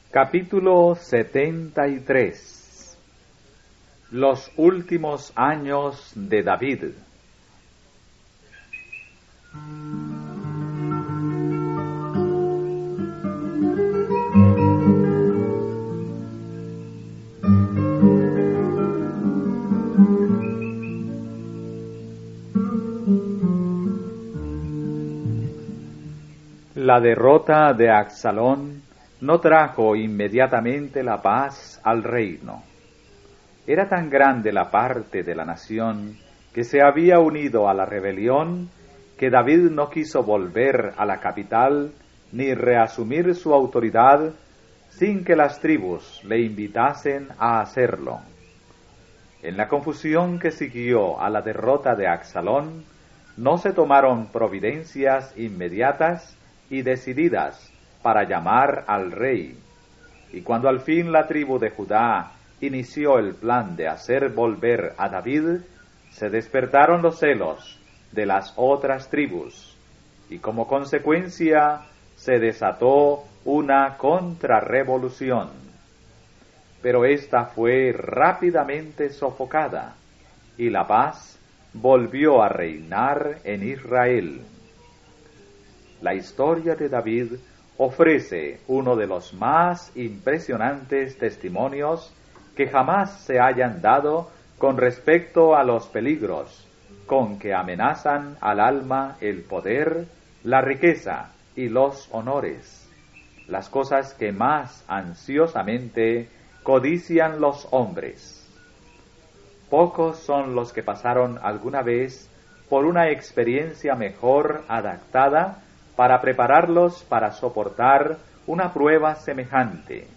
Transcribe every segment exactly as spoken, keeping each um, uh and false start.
Capítulo setenta y tres. Los últimos años de David. La derrota de Absalón no trajo inmediatamente la paz al reino. Era tan grande la parte de la nación que se había unido a la rebelión que David no quiso volver a la capital ni reasumir su autoridad sin que las tribus le invitasen a hacerlo. En la confusión que siguió a la derrota de Absalón, no se tomaron providencias inmediatas y decididas para llamar al rey, y cuando al fin la tribu de Judá inició el plan de hacer volver a David, se despertaron los celos de las otras tribus, y como consecuencia se desató una contrarrevolución. Pero esta fue rápidamente sofocada, y la paz volvió a reinar en Israel. La historia de David ofrece uno de los más impresionantes testimonios que jamás se hayan dado con respecto a los peligros con que amenazan al alma el poder, la riqueza y los honores, las cosas que más ansiosamente codician los hombres. Pocos son los que pasaron alguna vez por una experiencia mejor adaptada para prepararlos para soportar una prueba semejante.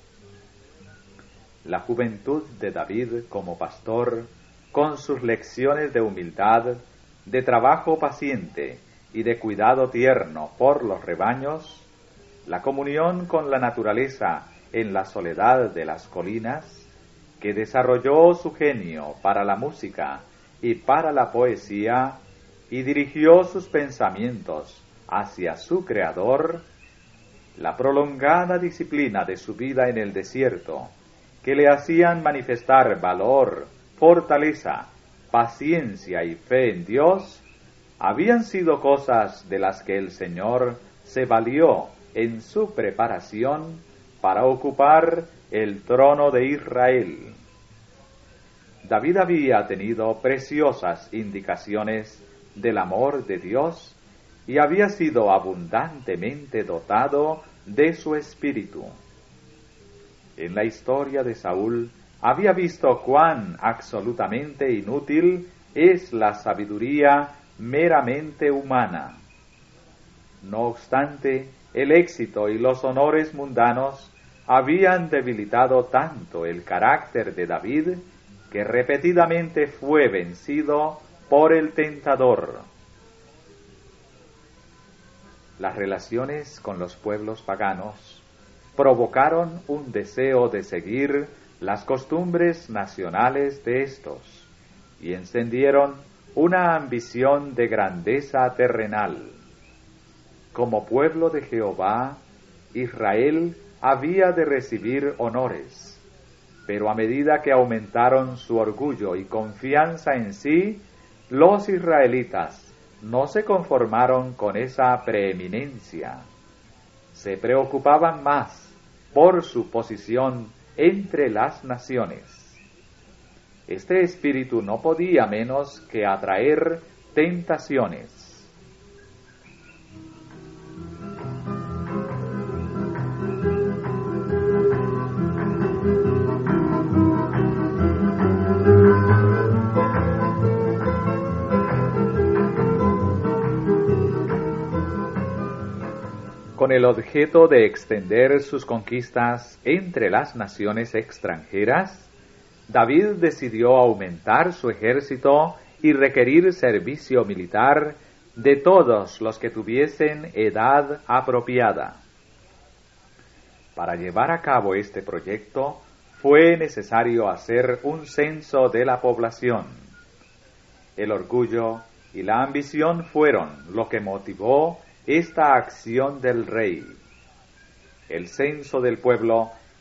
La juventud de David como pastor, con sus lecciones de humildad, de trabajo paciente y de cuidado tierno por los rebaños, la comunión con la naturaleza en la soledad de las colinas, que desarrolló su genio para la música y para la poesía, y dirigió sus pensamientos hacia su Creador, la prolongada disciplina de su vida en el desierto, que le hacían manifestar valor, fortaleza, paciencia y fe en Dios, habían sido cosas de las que el Señor se valió en su preparación para ocupar el trono de Israel. David había tenido preciosas indicaciones del amor de Dios y había sido abundantemente dotado de su espíritu. En la historia de Saúl había visto cuán absolutamente inútil es la sabiduría meramente humana. No obstante, el éxito y los honores mundanos habían debilitado tanto el carácter de David que repetidamente fue vencido por el tentador. Las relaciones con los pueblos paganos provocaron un deseo de seguir las costumbres nacionales de estos y encendieron una ambición de grandeza terrenal. Como pueblo de Jehová, Israel había de recibir honores, pero a medida que aumentaron su orgullo y confianza en sí, los israelitas no se conformaron con esa preeminencia. Se preocupaban más por su posición entre las naciones. Este espíritu no podía menos que atraer tentaciones. Con el objeto de extender sus conquistas entre las naciones extranjeras, David decidió aumentar su ejército y requerir servicio militar de todos los que tuviesen edad apropiada. Para llevar a cabo este proyecto, fue necesario hacer un censo de la población. El orgullo y la ambición fueron lo que motivó esta acción del rey. El censo del pueblo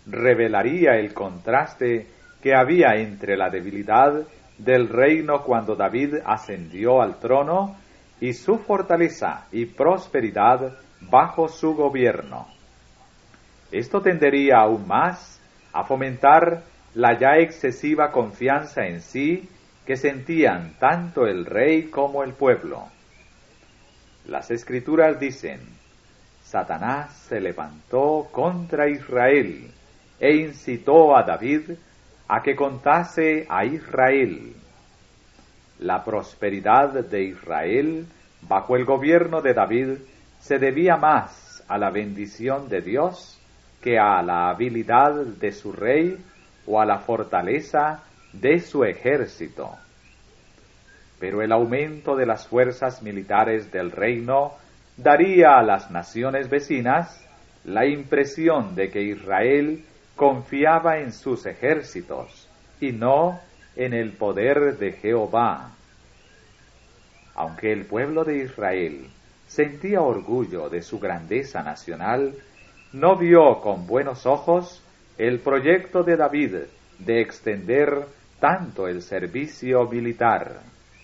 revelaría el contraste que había entre la debilidad del reino cuando David ascendió al trono y su fortaleza y prosperidad bajo su gobierno. Esto tendería aún más a fomentar la ya excesiva confianza en sí que sentían tanto el rey como el pueblo. Las Escrituras dicen: Satanás se levantó contra Israel e incitó a David a que contase a Israel. La prosperidad de Israel bajo el gobierno de David se debía más a la bendición de Dios que a la habilidad de su rey o a la fortaleza de su ejército. Pero el aumento de las fuerzas militares del reino daría a las naciones vecinas la impresión de que Israel confiaba en sus ejércitos y no en el poder de Jehová. Aunque el pueblo de Israel sentía orgullo de su grandeza nacional, no vio con buenos ojos el proyecto de David de extender tanto el servicio militar.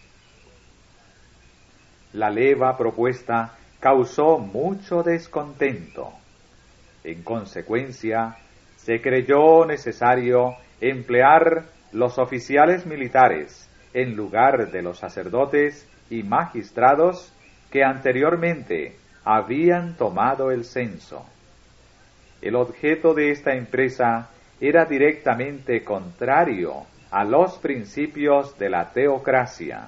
La leva propuesta causó mucho descontento. En consecuencia, se creyó necesario emplear los oficiales militares en lugar de los sacerdotes y magistrados que anteriormente habían tomado el censo. El objeto de esta empresa era directamente contrario a los principios de la teocracia.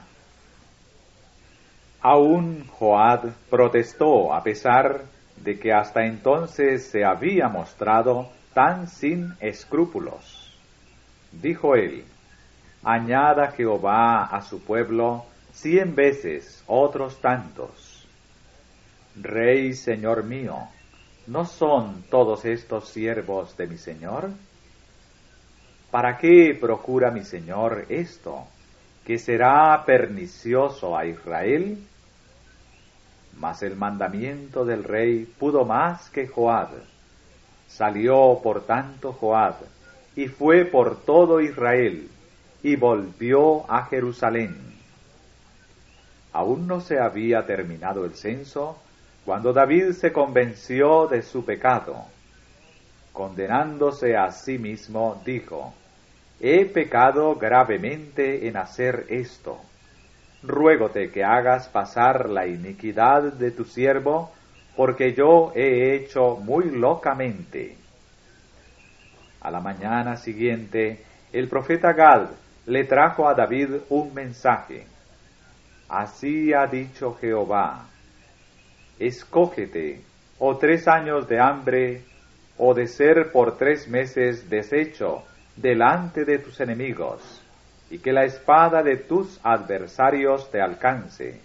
Aún Joab protestó a pesar de que hasta entonces se había mostrado tan sin escrúpulos. Dijo él: añada Jehová a su pueblo cien veces otros tantos. Rey, Señor mío, ¿no son todos estos siervos de mi Señor? ¿Para qué procura mi Señor esto, que será pernicioso a Israel? Mas el mandamiento del rey pudo más que Joab. Salió por tanto Joab, y fue por todo Israel, y volvió a Jerusalén. Aún no se había terminado el censo, cuando David se convenció de su pecado. Condenándose a sí mismo, dijo: he pecado gravemente en hacer esto. Ruégote que hagas pasar la iniquidad de tu siervo, porque yo he hecho muy locamente. A la mañana siguiente, el profeta Gad le trajo a David un mensaje. Así ha dicho Jehová: escógete, o tres años de hambre, o de ser por tres meses deshecho delante de tus enemigos, y que la espada de tus adversarios te alcance.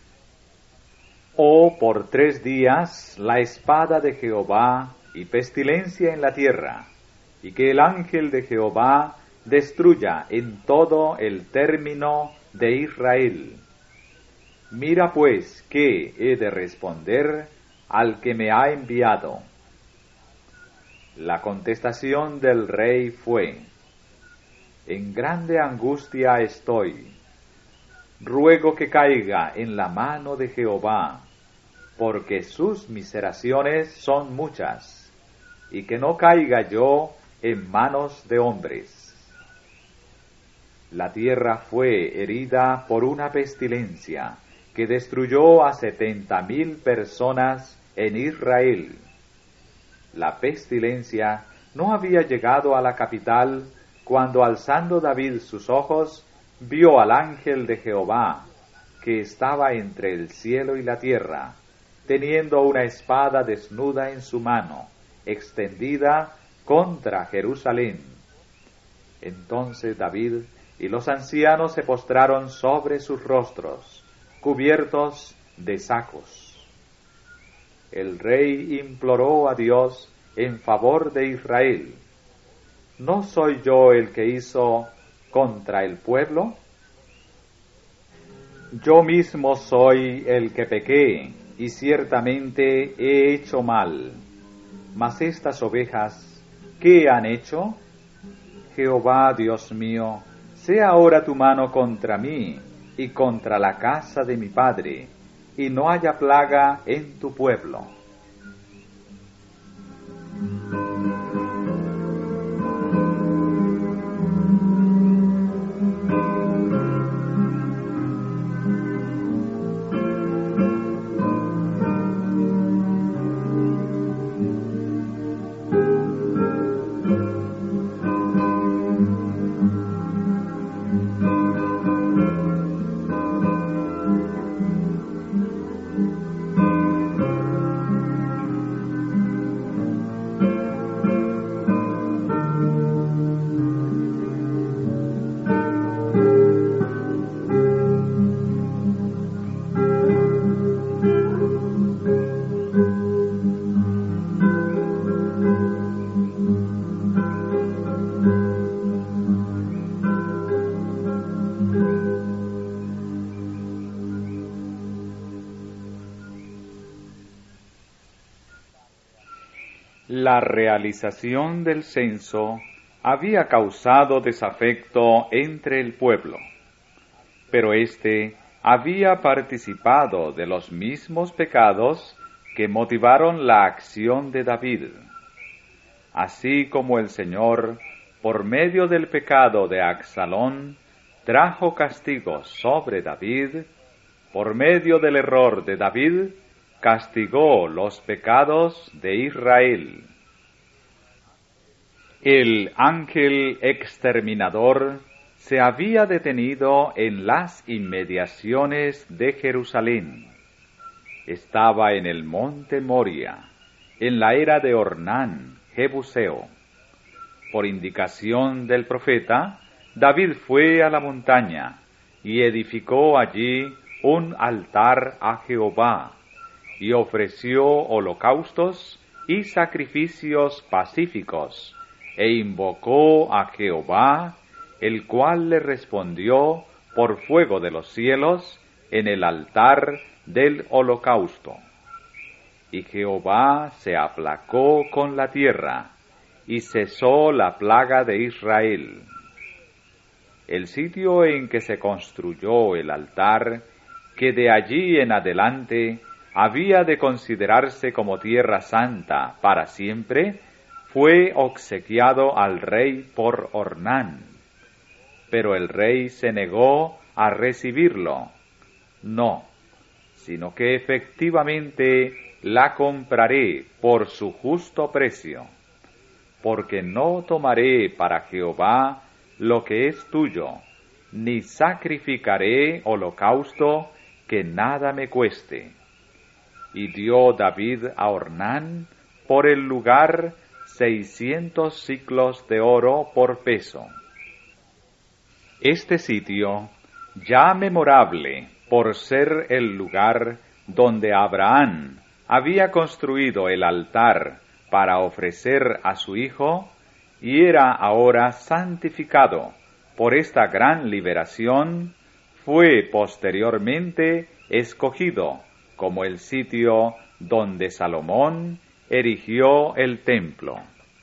O por tres días la espada de Jehová y pestilencia en la tierra, y que el ángel de Jehová destruya en todo el término de Israel. Mira pues qué he de responder al que me ha enviado. La contestación del rey fue: en grande angustia estoy. Ruego que caiga en la mano de Jehová, porque sus miseraciones son muchas, y que no caiga yo en manos de hombres. La tierra fue herida por una pestilencia que destruyó a setenta mil personas en Israel. La pestilencia no había llegado a la capital cuando, alzando David sus ojos, vio al ángel de Jehová, que estaba entre el cielo y la tierra, teniendo una espada desnuda en su mano, extendida contra Jerusalén. Entonces David y los ancianos se postraron sobre sus rostros, cubiertos de sacos. El rey imploró a Dios en favor de Israel: ¿no soy yo el que hizo contra el pueblo? Yo mismo soy el que pequé, y ciertamente he hecho mal. Mas estas ovejas ¿qué han hecho? Jehová, Dios mío, sea ahora tu mano contra mí y contra la casa de mi padre, y no haya plaga en tu pueblo. La realización del censo había causado desafecto entre el pueblo, pero éste había participado de los mismos pecados que motivaron la acción de David. Así como el Señor, por medio del pecado de Absalón, trajo castigos sobre David, por medio del error de David, castigó los pecados de Israel. El ángel exterminador se había detenido en las inmediaciones de Jerusalén. Estaba en el monte Moria, en la era de Ornán, Jebuseo. Por indicación del profeta, David fue a la montaña y edificó allí un altar a Jehová, y ofreció holocaustos y sacrificios pacíficos, e invocó a Jehová, el cual le respondió por fuego de los cielos en el altar del holocausto. Y Jehová se aplacó con la tierra, y cesó la plaga de Israel. El sitio en que se construyó el altar, que de allí en adelante había de considerarse como tierra santa para siempre, fue obsequiado al rey por Ornán. Pero el rey se negó a recibirlo. No, sino que efectivamente la compraré por su justo precio, porque no tomaré para Jehová lo que es tuyo, ni sacrificaré holocausto que nada me cueste. Y dio David a Ornán por el lugar seiscientos siclos de oro por peso. Este sitio, ya memorable por ser el lugar donde Abraham había construido el altar para ofrecer a su hijo, y era ahora santificado por esta gran liberación, fue posteriormente escogido como el sitio donde Salomón erigió el templo.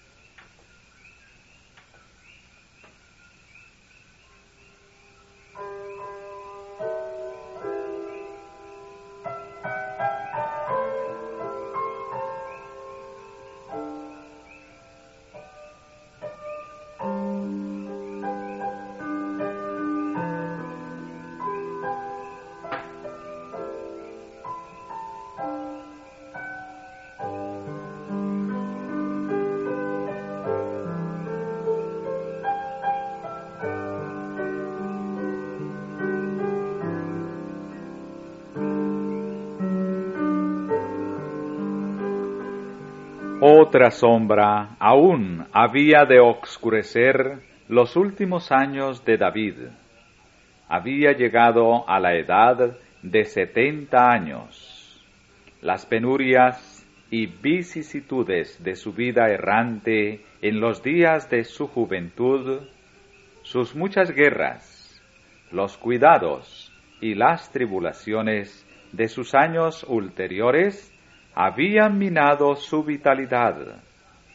Otra sombra aún había de oscurecer los últimos años de David. Había llegado a la edad de setenta años. Las penurias y vicisitudes de su vida errante en los días de su juventud, sus muchas guerras, los cuidados y las tribulaciones de sus años ulteriores habían minado su vitalidad.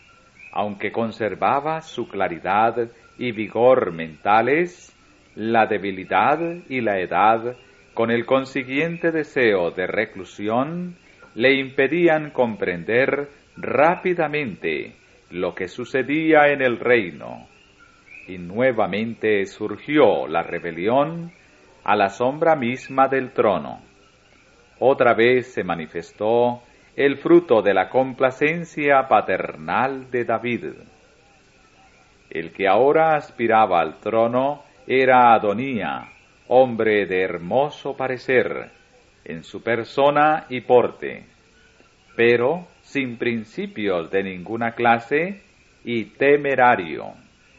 aunque conservaba su claridad y vigor mentales, la debilidad y la edad, con el consiguiente deseo de reclusión, le impedían comprender rápidamente lo que sucedía en el reino, y nuevamente surgió la rebelión a la sombra misma del trono. Otra vez se manifestó el fruto de la complacencia paternal de David. El que ahora aspiraba al trono era Adonía, hombre de hermoso parecer, en su persona y porte, pero sin principios de ninguna clase y temerario.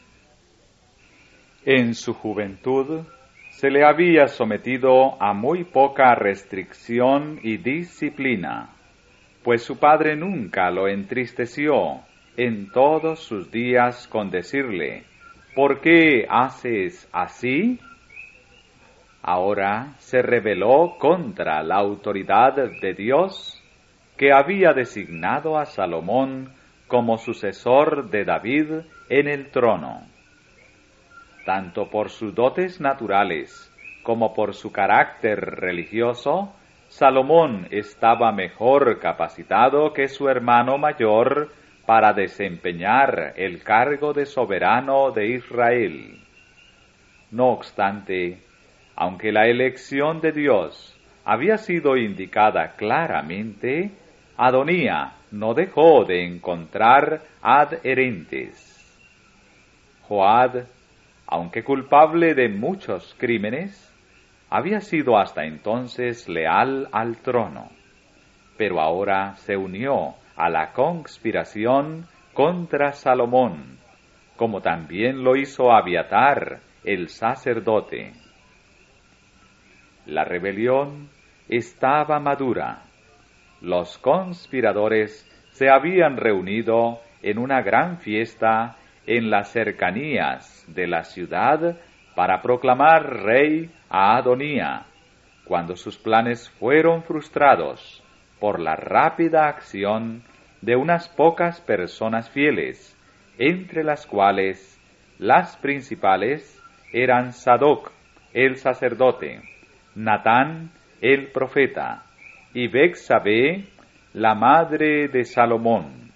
En su juventud se le había sometido a muy poca restricción y disciplina, pues su padre nunca lo entristeció en todos sus días con decirle: ¿por qué haces así? Ahora se rebeló contra la autoridad de Dios, que había designado a Salomón como sucesor de David en el trono. Tanto por sus dotes naturales como por su carácter religioso, Salomón estaba mejor capacitado que su hermano mayor para desempeñar el cargo de soberano de Israel. No obstante, aunque la elección de Dios había sido indicada claramente, Adonía no dejó de encontrar adherentes. Joab, aunque culpable de muchos crímenes, había sido hasta entonces leal al trono, pero ahora se unió a la conspiración contra Salomón, como también lo hizo Abiatar, el sacerdote. La rebelión estaba madura. Los conspiradores se habían reunido en una gran fiesta en las cercanías de la ciudad para proclamar rey a Adonía, cuando sus planes fueron frustrados por la rápida acción de unas pocas personas fieles, entre las cuales las principales eran Sadoc, el sacerdote, Natán, el profeta, y Betsabé, la madre de Salomón.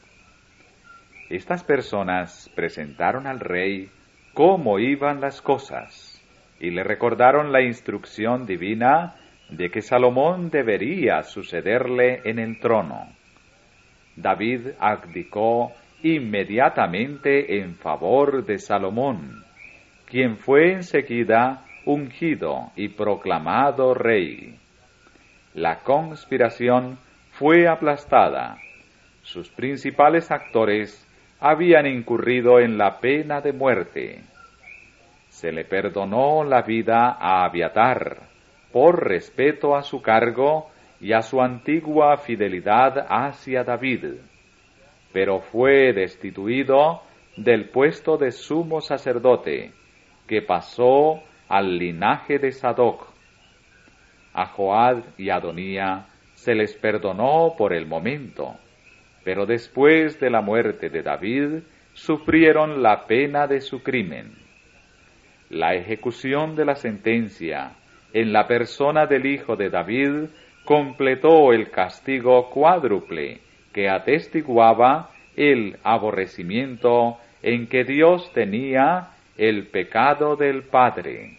Estas personas presentaron al rey cómo iban las cosas, y le recordaron la instrucción divina de que Salomón debería sucederle en el trono. David abdicó inmediatamente en favor de Salomón, quien fue enseguida ungido y proclamado rey. La conspiración fue aplastada. Sus principales actores habían incurrido en la pena de muerte. Se le perdonó la vida a Abiatar por respeto a su cargo y a su antigua fidelidad hacia David, pero fue destituido del puesto de sumo sacerdote, que pasó al linaje de Sadoc. A Joab y Adonía se les perdonó por el momento, pero después de la muerte de David sufrieron la pena de su crimen. La ejecución de la sentencia en la persona del hijo de David completó el castigo cuádruple que atestiguaba el aborrecimiento en que Dios tenía el pecado del padre.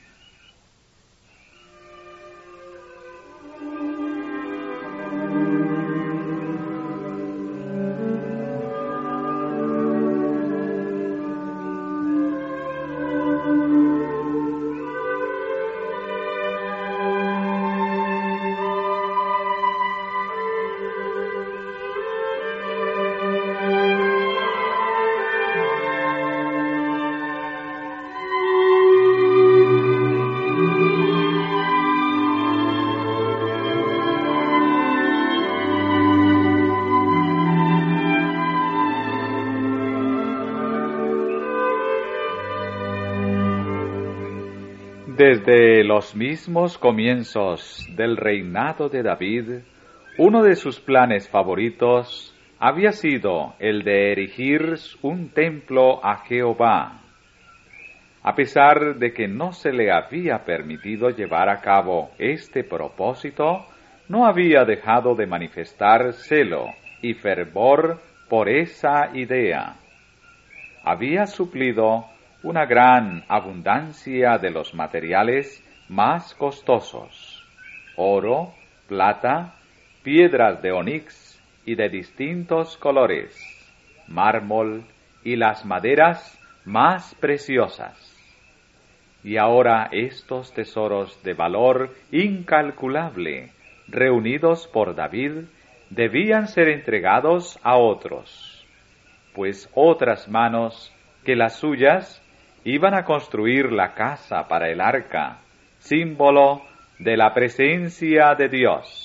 Desde los mismos comienzos del reinado de David, uno de sus planes favoritos había sido el de erigir un templo a Jehová. A pesar de que no se le había permitido llevar a cabo este propósito, no había dejado de manifestar celo y fervor por esa idea. Había suplido una gran abundancia de los materiales más costosos: oro, plata, piedras de onix y de distintos colores, mármol y las maderas más preciosas. Y ahora estos tesoros de valor incalculable, reunidos por David, debían ser entregados a otros, pues otras manos que las suyas iban a construir la casa para el arca, símbolo de la presencia de Dios.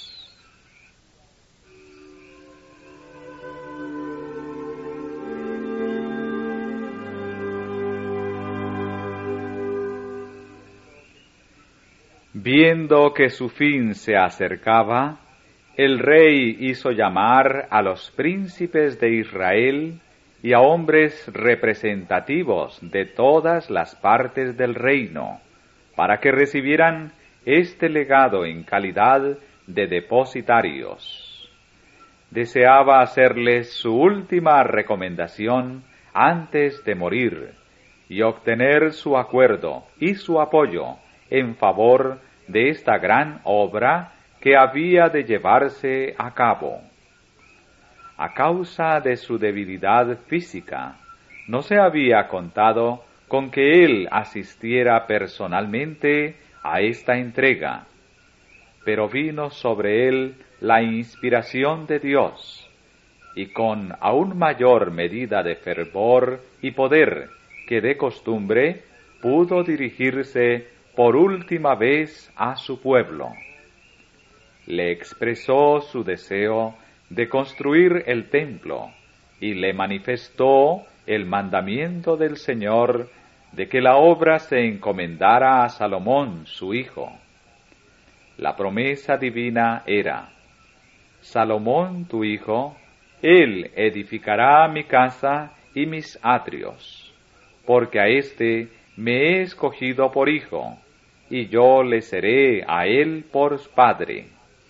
Viendo que su fin se acercaba, el rey hizo llamar a los príncipes de Israel y a hombres representativos de todas las partes del reino, para que recibieran este legado en calidad de depositarios. Deseaba hacerles su última recomendación antes de morir y obtener su acuerdo y su apoyo en favor de esta gran obra que había de llevarse a cabo. A causa de su debilidad física, no se había contado con que él asistiera personalmente a esta entrega, pero vino sobre él la inspiración de Dios, y con aún mayor medida de fervor y poder que de costumbre pudo dirigirse por última vez a su pueblo. Le expresó su deseo de construir el templo y le manifestó el mandamiento del Señor de que la obra se encomendara a Salomón, su hijo. La promesa divina era: Salomón, tu hijo, él edificará mi casa y mis atrios, porque a éste me he escogido por hijo, y yo le seré a él por padre.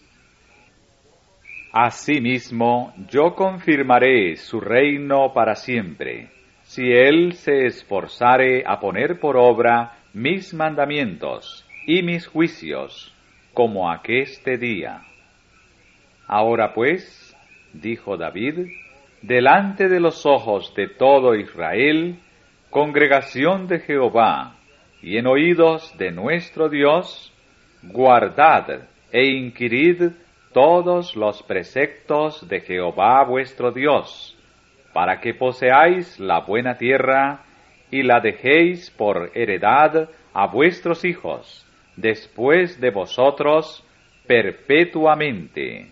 Asimismo, yo confirmaré su reino para siempre, si él se esforzare a poner por obra mis mandamientos y mis juicios, como aqueste día. Ahora pues, dijo David, delante de los ojos de todo Israel, congregación de Jehová, y en oídos de nuestro Dios, guardad e inquirid todos los preceptos de Jehová vuestro Dios, para que poseáis la buena tierra y la dejéis por heredad a vuestros hijos, después de vosotros, perpetuamente.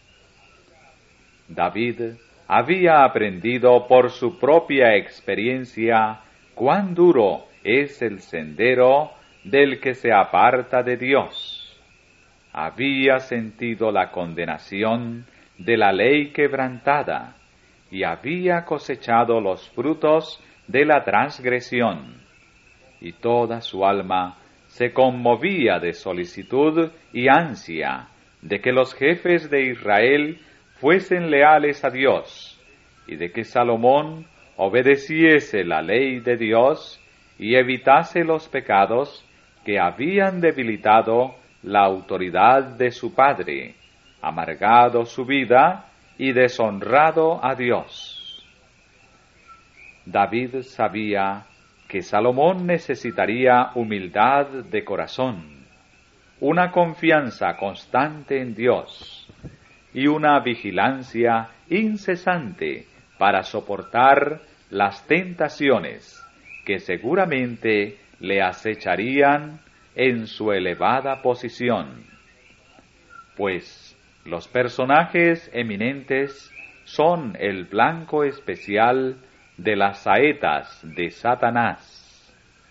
David había aprendido por su propia experiencia cuán duro es el sendero del que se aparta de Dios. Había sentido la condenación de la ley quebrantada y había cosechado los frutos de la transgresión, y toda su alma se conmovía de solicitud y ansia de que los jefes de Israel fuesen leales a Dios, y de que Salomón obedeciese la ley de Dios y evitase los pecados que habían debilitado la autoridad de su padre, amargado su vida y deshonrado a Dios. David sabía que Salomón necesitaría humildad de corazón, una confianza constante en Dios y una vigilancia incesante para soportar las tentaciones que seguramente le acecharían en su elevada posición, pues los personajes eminentes son el blanco especial de las saetas de Satanás.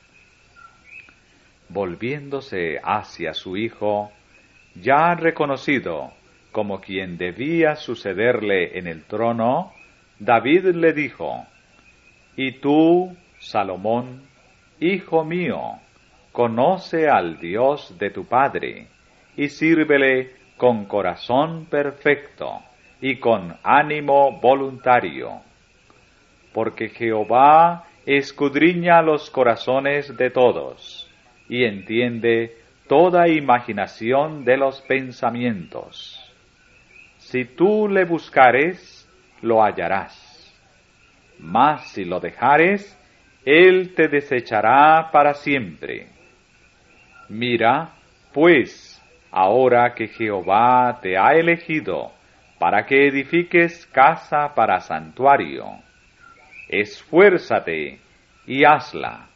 Volviéndose hacia su hijo, ya reconocido como quien debía sucederle en el trono, David le dijo: Y tú, Salomón, hijo mío, conoce al Dios de tu padre, y sírvele con corazón perfecto y con ánimo voluntario. Porque Jehová escudriña los corazones de todos, y entiende toda imaginación de los pensamientos. Si tú le buscares, lo hallarás. Mas si lo dejares, él te desechará para siempre. Mira, pues, ahora que Jehová te ha elegido para que edifiques casa para santuario, esfuérzate y hazla.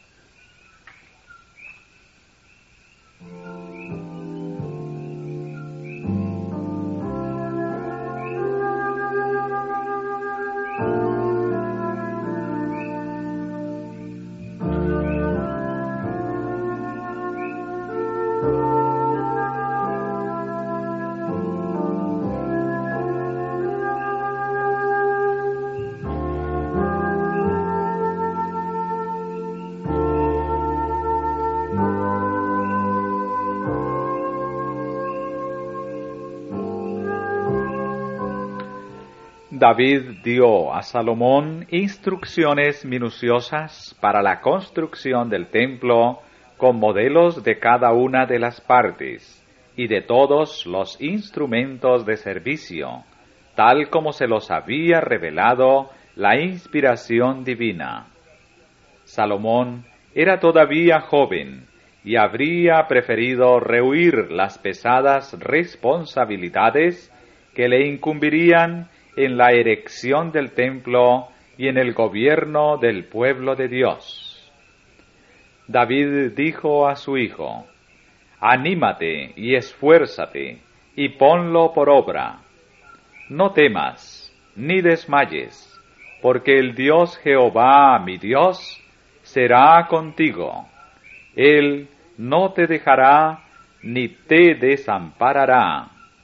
David dio a Salomón instrucciones minuciosas para la construcción del templo, con modelos de cada una de las partes y de todos los instrumentos de servicio, tal como se los había revelado la inspiración divina. Salomón era todavía joven y habría preferido rehuir las pesadas responsabilidades que le incumbirían en la erección del templo y en el gobierno del pueblo de Dios. David dijo a su hijo: Anímate y esfuérzate, y ponlo por obra. No temas, ni desmayes, porque el Dios Jehová, mi Dios, será contigo. Él no te dejará, ni te desamparará.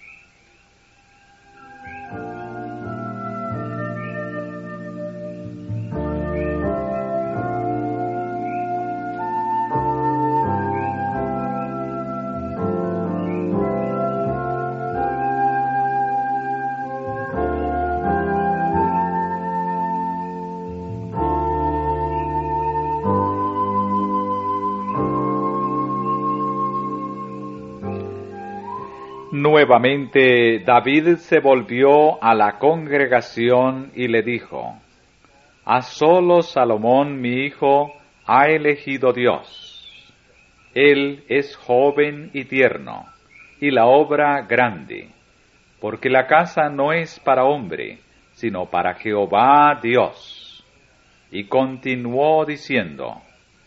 Nuevamente David se volvió a la congregación y le dijo: A solo Salomón mi hijo ha elegido Dios. Él es joven y tierno, y la obra grande, porque la casa no es para hombre, sino para Jehová Dios. Y continuó diciendo: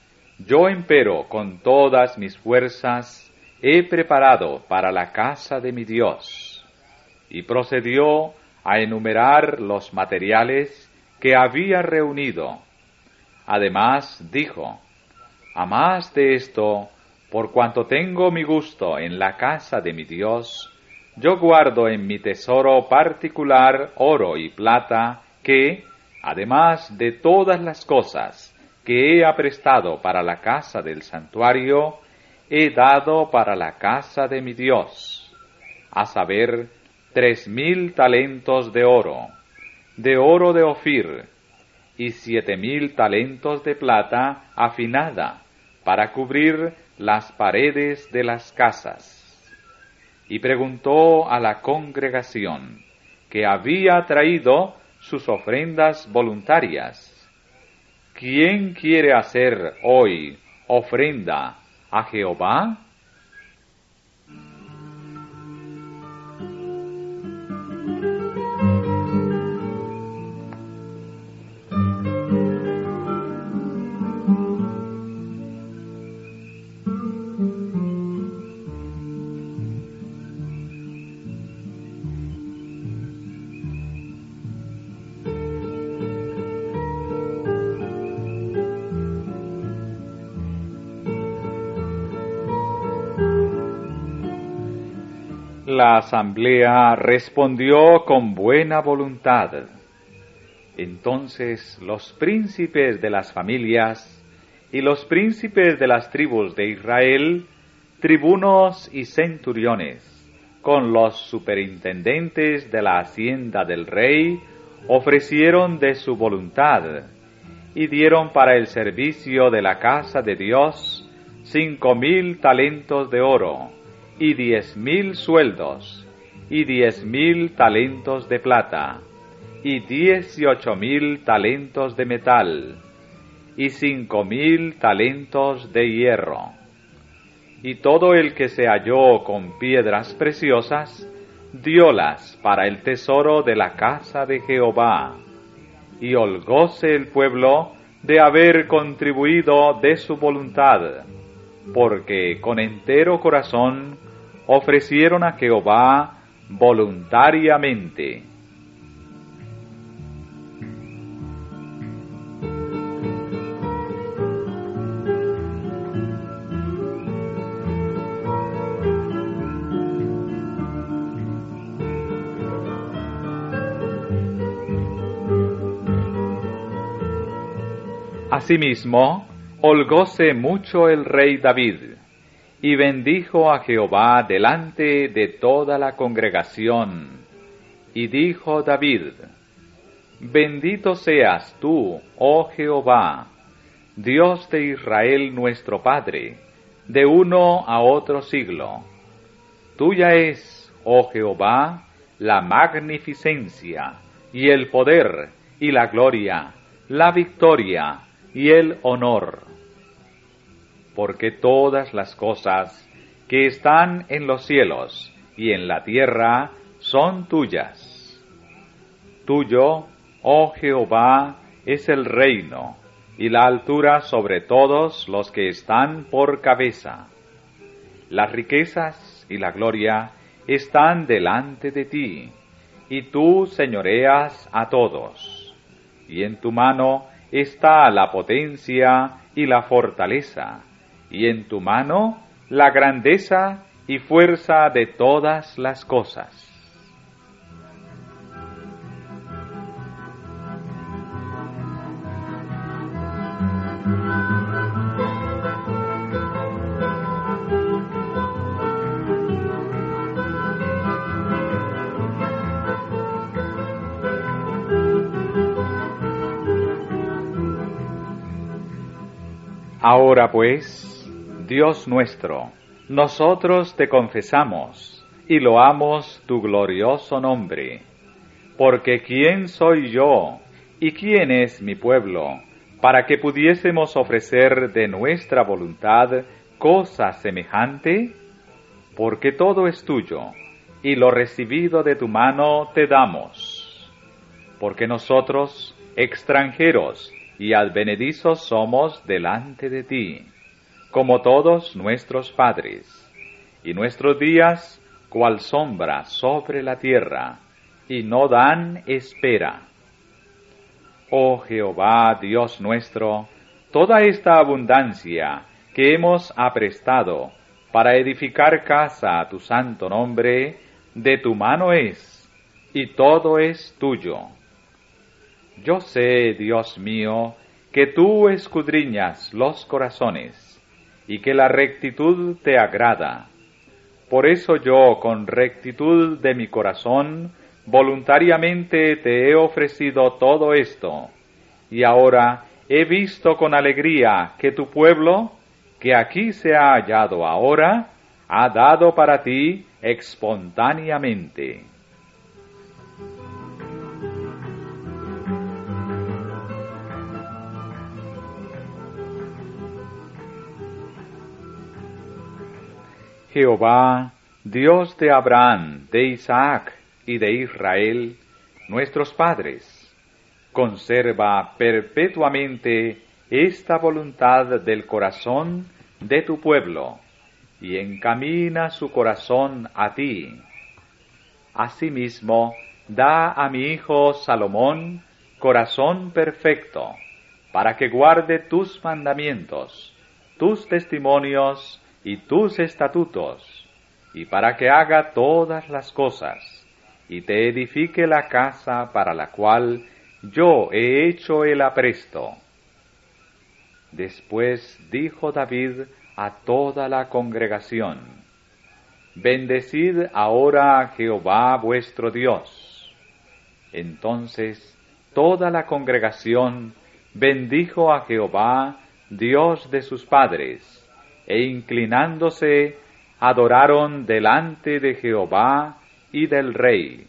Yo empero con todas mis fuerzas he preparado para la casa de mi Dios. Y procedió a enumerar los materiales que había reunido. Además dijo: A más de esto, por cuanto tengo mi gusto en la casa de mi Dios, yo guardo en mi tesoro particular oro y plata que, además de todas las cosas que he aprestado para la casa del santuario, he dado para la casa de mi Dios, a saber, tres mil talentos de oro, de oro de Ofir, y siete mil talentos de plata afinada, para cubrir las paredes de las casas. Y preguntó a la congregación, que había traído sus ofrendas voluntarias: ¿Quién quiere hacer hoy ofrenda a Jehová? La asamblea respondió con buena voluntad: Entonces los príncipes de las familias y los príncipes de las tribus de Israel, tribunos y centuriones, con los superintendentes de la hacienda del rey, ofrecieron de su voluntad, y dieron para el servicio de la casa de Dios cinco mil talentos de oro, y diez mil sueldos, y diez mil talentos de plata, y dieciocho mil talentos de metal, y cinco mil talentos de hierro. Y todo el que se halló con piedras preciosas, diólas para el tesoro de la casa de Jehová. Y holgóse el pueblo de haber contribuido de su voluntad, porque con entero corazón ofrecieron a Jehová voluntariamente. Asimismo, holgóse mucho el rey David, y bendijo a Jehová delante de toda la congregación. Y dijo David: Bendito seas tú, oh Jehová, Dios de Israel nuestro Padre, de uno a otro siglo. Tuya es, oh Jehová, la magnificencia, y el poder, y la gloria, la victoria, y el honor, porque todas las cosas que están en los cielos y en la tierra son tuyas. Tuyo, oh Jehová, es el reino, y la altura sobre todos los que están por cabeza. Las riquezas y la gloria están delante de ti, y tú señoreas a todos, y en tu mano está la potencia y la fortaleza, y en tu mano la grandeza y fuerza de todas las cosas. Ahora pues, Dios nuestro, nosotros te confesamos y loamos tu glorioso nombre, porque ¿quién soy yo y quién es mi pueblo para que pudiésemos ofrecer de nuestra voluntad cosa semejante? Porque todo es tuyo, y lo recibido de tu mano te damos. Porque nosotros, extranjeros y advenedizos somos delante de ti, como todos nuestros padres, y nuestros días cual sombra sobre la tierra, y no dan espera. Oh Jehová, Dios nuestro, toda esta abundancia que hemos aprestado para edificar casa a tu santo nombre, de tu mano es, y todo es tuyo. Yo sé, Dios mío, que tú escudriñas los corazones, y que la rectitud te agrada. Por eso yo, con rectitud de mi corazón, voluntariamente te he ofrecido todo esto, y ahora he visto con alegría que tu pueblo, que aquí se ha hallado ahora, ha dado para ti espontáneamente. Jehová, Dios de Abraham, de Isaac y de Israel, nuestros padres, conserva perpetuamente esta voluntad del corazón de tu pueblo, y encamina su corazón a ti. Asimismo, da a mi hijo Salomón corazón perfecto, para que guarde tus mandamientos, tus testimonios y tus estatutos, y para que haga todas las cosas, y te edifique la casa para la cual yo he hecho el apresto. Después dijo David a toda la congregación: Bendecid ahora a Jehová vuestro Dios. Entonces toda la congregación bendijo a Jehová, Dios de sus padres, e inclinándose, adoraron delante de Jehová y del rey.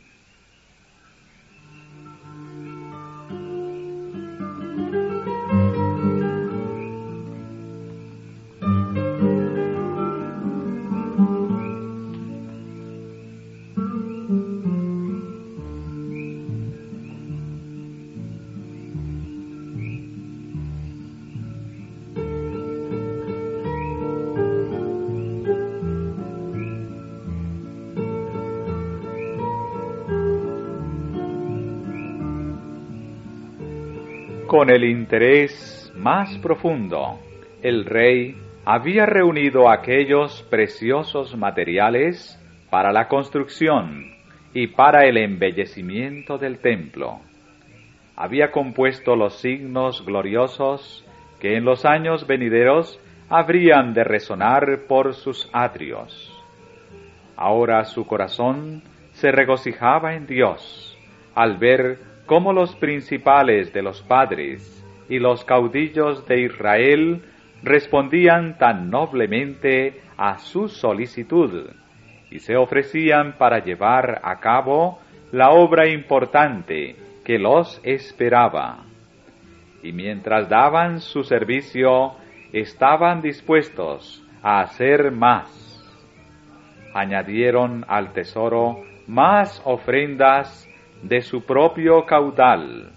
Con el interés más profundo, el rey había reunido aquellos preciosos materiales para la construcción y para el embellecimiento del templo. Había compuesto los signos gloriosos que en los años venideros habrían de resonar por sus atrios. Ahora su corazón se regocijaba en Dios al ver cómo los principales de los padres y los caudillos de Israel respondían tan noblemente a su solicitud y se ofrecían para llevar a cabo la obra importante que los esperaba. Y mientras daban su servicio, estaban dispuestos a hacer más. Añadieron al tesoro más ofrendas de su propio caudal.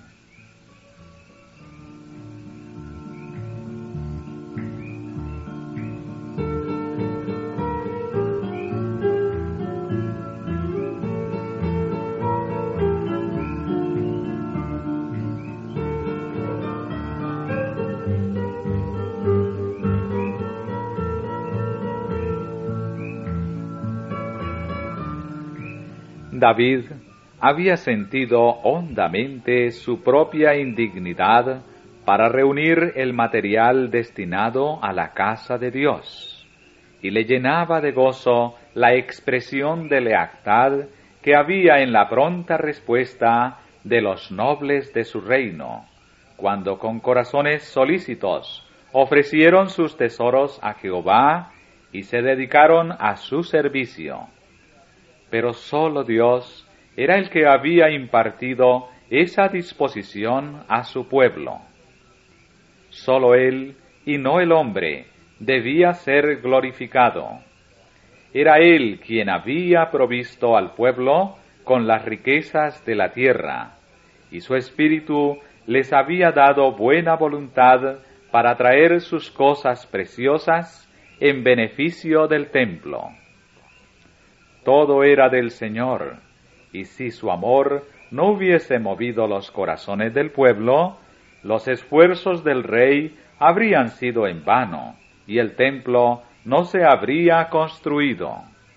David había sentido hondamente su propia indignidad para reunir el material destinado a la casa de Dios, y le llenaba de gozo la expresión de lealtad que había en la pronta respuesta de los nobles de su reino, cuando con corazones solícitos ofrecieron sus tesoros a Jehová y se dedicaron a su servicio. Pero sólo Dios era el que había impartido esa disposición a su pueblo. Sólo Él, y no el hombre, debía ser glorificado. Era Él quien había provisto al pueblo con las riquezas de la tierra, y su Espíritu les había dado buena voluntad para traer sus cosas preciosas en beneficio del templo. Todo era del Señor, y si su amor no hubiese movido los corazones del pueblo, los esfuerzos del rey habrían sido en vano, y el templo no se habría construido.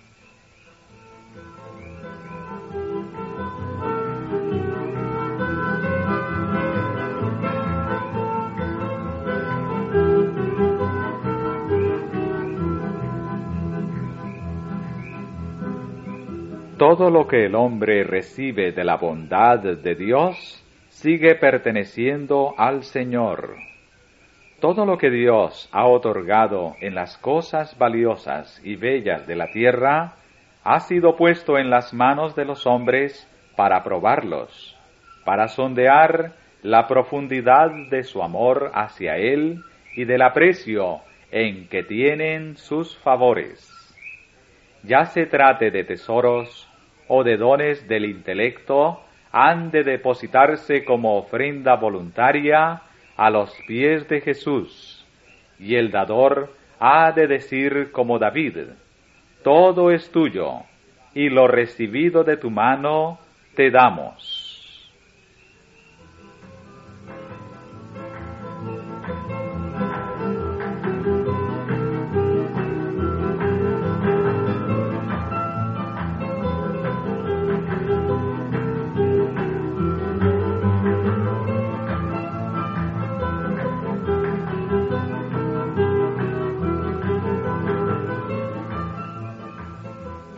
Todo lo que el hombre recibe de la bondad de Dios sigue perteneciendo al Señor. Todo lo que Dios ha otorgado en las cosas valiosas y bellas de la tierra ha sido puesto en las manos de los hombres para probarlos, para sondear la profundidad de su amor hacia Él y del aprecio en que tienen sus favores. Ya se trate de tesoros o de dones del intelecto, han de depositarse como ofrenda voluntaria a los pies de Jesús, y el dador ha de decir como David: todo es tuyo, y lo recibido de tu mano te damos.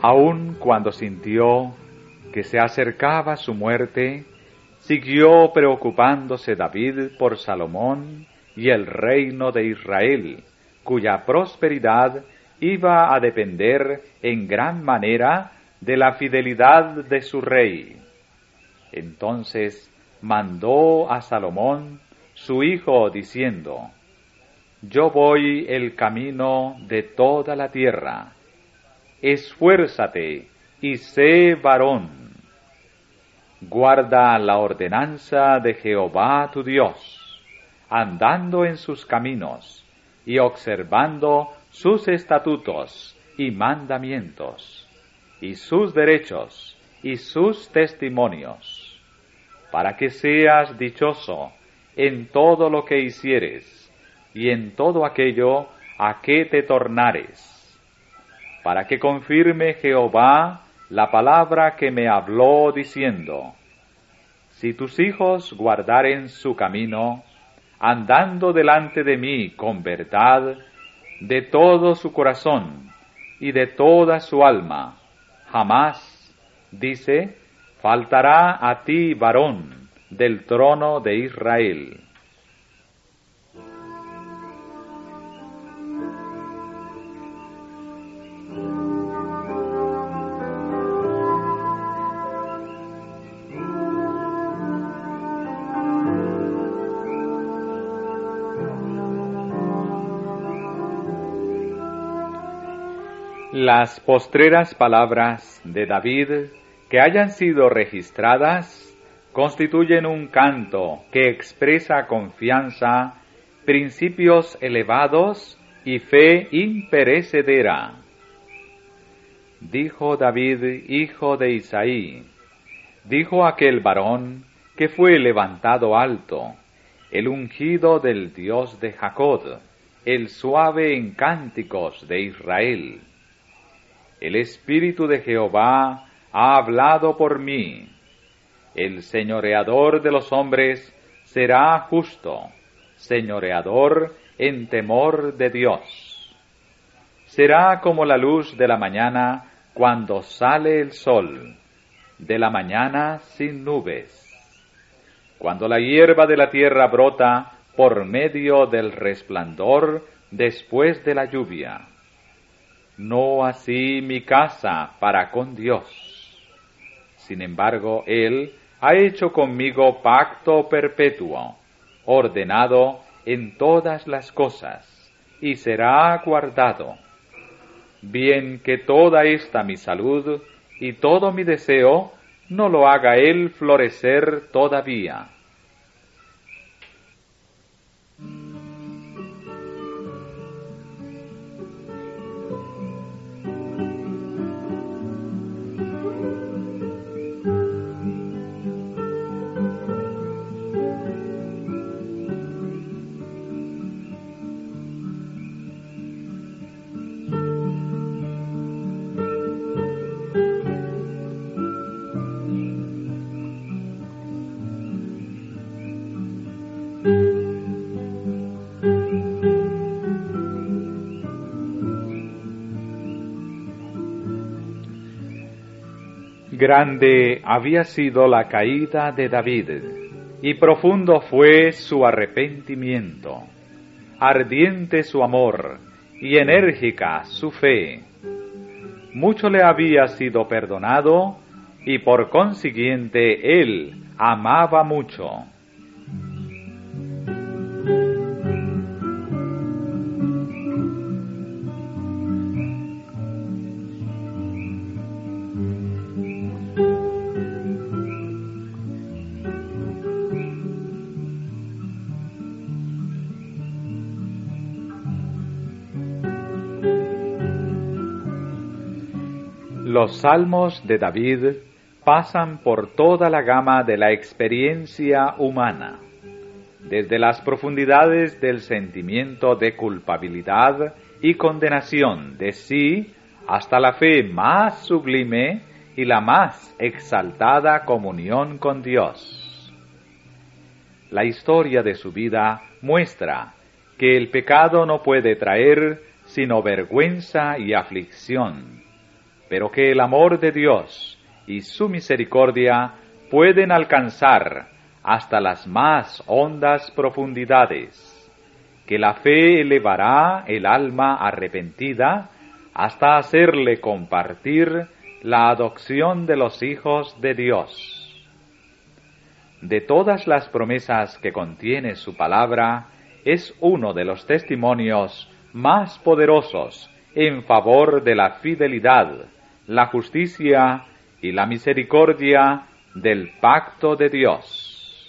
Aun cuando sintió que se acercaba su muerte, siguió preocupándose David por Salomón y el reino de Israel, cuya prosperidad iba a depender en gran manera de la fidelidad de su rey. Entonces mandó a Salomón, su hijo, diciendo: Yo voy el camino de toda la tierra. Esfuérzate y sé varón. Guarda la ordenanza de Jehová tu Dios, andando en sus caminos y observando sus estatutos y mandamientos, y sus derechos y sus testimonios, para que seas dichoso en todo lo que hicieres y en todo aquello a que te tornares, para que confirme Jehová la palabra que me habló diciendo: Si tus hijos guardaren su camino, andando delante de mí con verdad, de todo su corazón y de toda su alma, jamás, dice, faltará a ti varón del trono de Israel. Las postreras palabras de David que hayan sido registradas constituyen un canto que expresa confianza, principios elevados y fe imperecedera. Dijo David, hijo de Isaí, dijo aquel varón que fue levantado alto, el ungido del Dios de Jacob, el suave en cánticos de Israel. El Espíritu de Jehová ha hablado por mí. El señoreador de los hombres será justo, señoreador en temor de Dios. Será como la luz de la mañana cuando sale el sol, de la mañana sin nubes. Cuando la hierba de la tierra brota por medio del resplandor después de la lluvia. No así mi casa para con Dios. Sin embargo, Él ha hecho conmigo pacto perpetuo, ordenado en todas las cosas, y será guardado. Bien que toda esta mi salud y todo mi deseo no lo haga Él florecer todavía. Grande había sido la caída de David, y profundo fue su arrepentimiento, ardiente su amor, y enérgica su fe. Mucho le había sido perdonado, y por consiguiente él amaba mucho. Los salmos de David pasan por toda la gama de la experiencia humana, desde las profundidades del sentimiento de culpabilidad y condenación de sí hasta la fe más sublime y la más exaltada comunión con Dios. La historia de su vida muestra que el pecado no puede traer sino vergüenza y aflicción, pero que el amor de Dios y su misericordia pueden alcanzar hasta las más hondas profundidades, que la fe elevará el alma arrepentida hasta hacerle compartir la adopción de los hijos de Dios. De todas las promesas que contiene su palabra, es uno de los testimonios más poderosos en favor de la fidelidad, la justicia y la misericordia del pacto de Dios.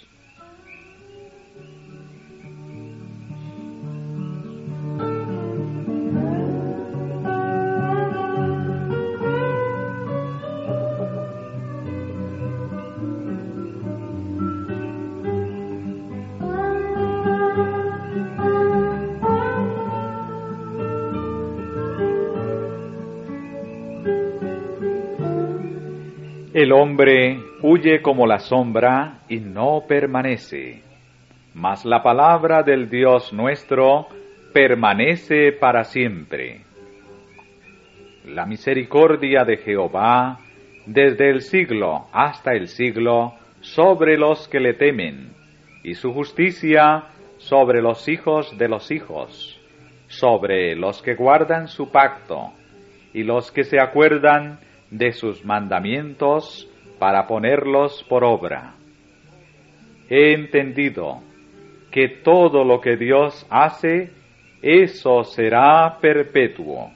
El hombre huye como la sombra y no permanece, mas la palabra del Dios nuestro permanece para siempre. La misericordia de Jehová desde el siglo hasta el siglo sobre los que le temen, y su justicia sobre los hijos de los hijos, sobre los que guardan su pacto, y los que se acuerdan de sus mandamientos para ponerlos por obra. He entendido que todo lo que Dios hace, eso será perpetuo.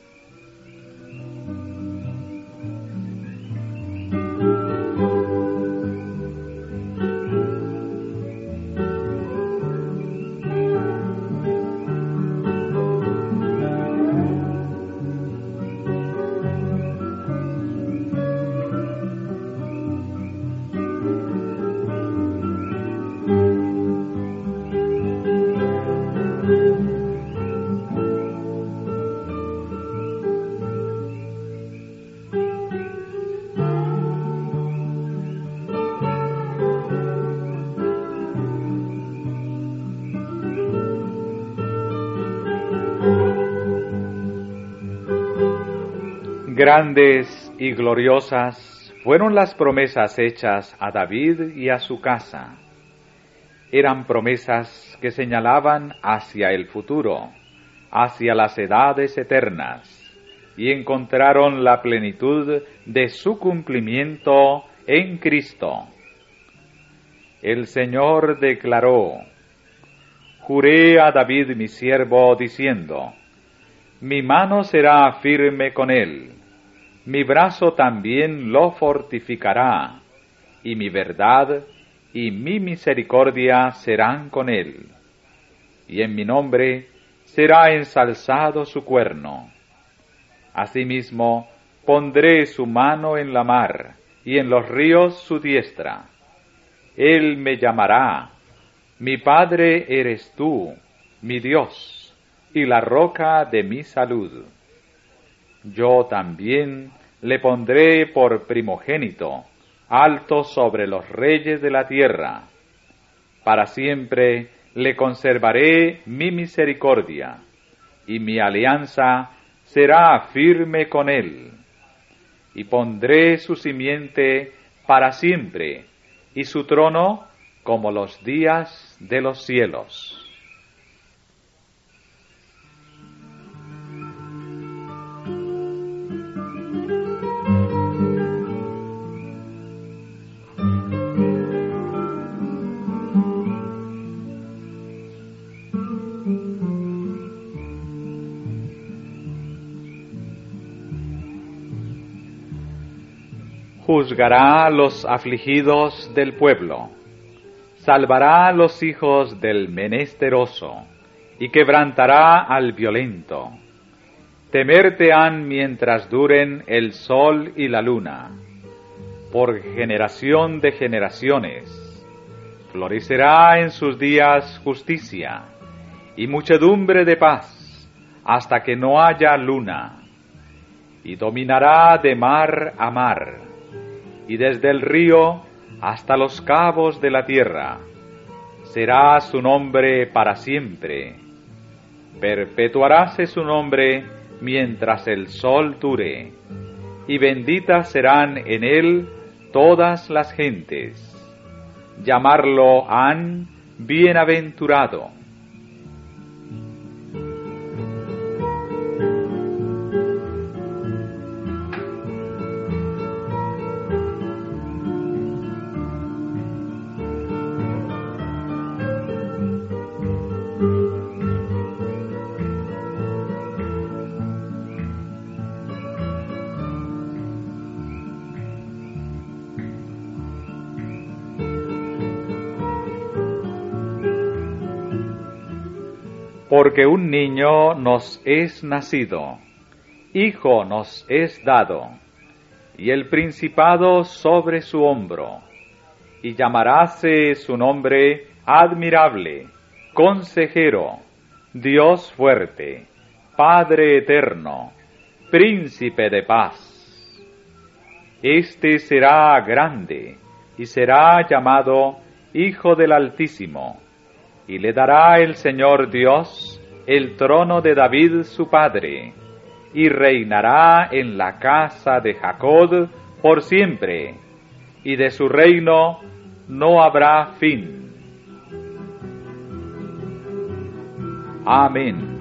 Grandes y gloriosas fueron las promesas hechas a David y a su casa. Eran promesas que señalaban hacia el futuro, hacia las edades eternas, y encontraron la plenitud de su cumplimiento en Cristo. El Señor declaró: Juré a David mi siervo, diciendo: Mi mano será firme con él, mi brazo también lo fortificará, y mi verdad y mi misericordia serán con él, y en mi nombre será ensalzado su cuerno. Asimismo, pondré su mano en la mar, y en los ríos su diestra. Él me llamará: Mi Padre eres tú, mi Dios, y la roca de mi salud. Yo también le pondré por primogénito, alto sobre los reyes de la tierra. Para siempre le conservaré mi misericordia, y mi alianza será firme con él. Y pondré su simiente para siempre, y su trono como los días de los cielos. Juzgará a los afligidos del pueblo, salvará a los hijos del menesteroso, y quebrantará al violento. Temerte han mientras duren el sol y la luna, por generación de generaciones. Florecerá en sus días justicia, y muchedumbre de paz, hasta que no haya luna. Y dominará de mar a mar, y desde el río hasta los cabos de la tierra. Será su nombre para siempre. Perpetuaráse su nombre mientras el sol dure. y benditas serán en él todas las gentes. Llamarlo han bienaventurado. Porque un niño nos es nacido, hijo nos es dado, y el principado sobre su hombro, y llamaráse su nombre admirable, consejero, Dios fuerte, Padre eterno, príncipe de paz. Este será grande, y será llamado Hijo del Altísimo, y le dará el Señor Dios el trono de David su padre, y reinará en la casa de Jacob por siempre, y de su reino no habrá fin. Amén.